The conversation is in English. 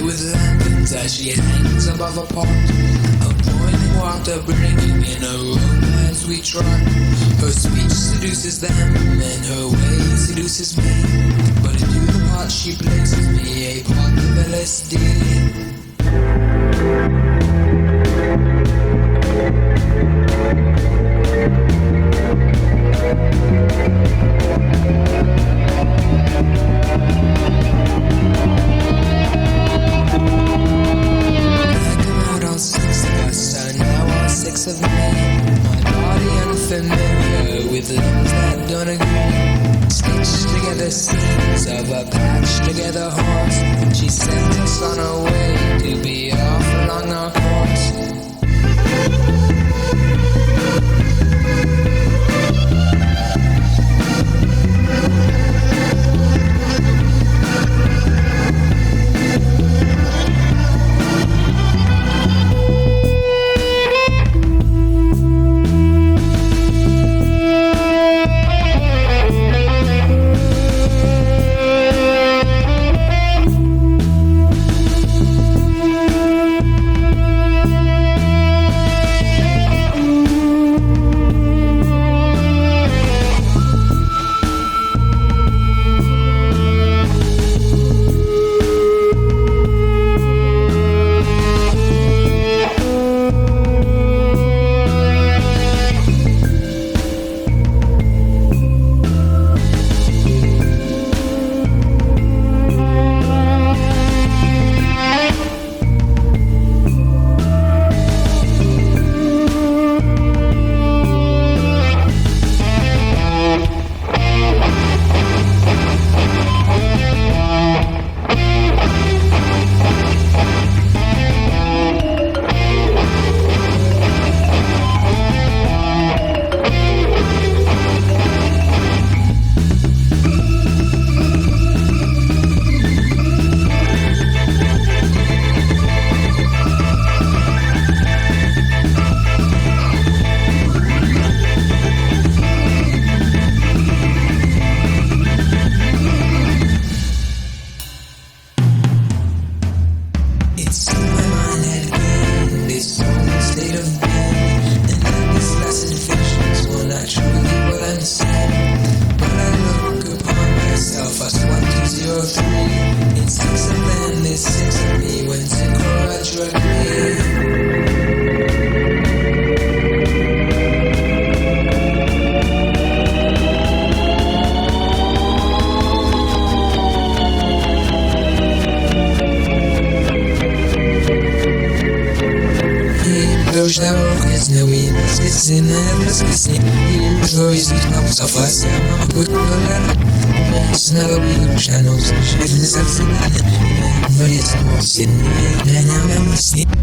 with lanterns as she hangs above a pot. A boiling water bringing in aroma as we trot. Her speech seduces them and her way seduces me. But into the pot she places me, a pot of LSD. Of me, my body unfamiliar with limbs that don't agree. Stitched together scenes of a patched together horse. She sent us on our way to be off along our course. It's six of them, there's six of me. When Zikora drug Już na rok znowi syny rozpisy Już zniknął za was Mam płytkolera Znowu już na nos Żywny zaczynany No jest mocny Nie miałem nic